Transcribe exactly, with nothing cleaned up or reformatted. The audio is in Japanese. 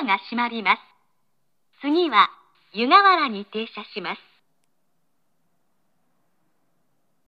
アが閉まります。次は湯河原に停車します。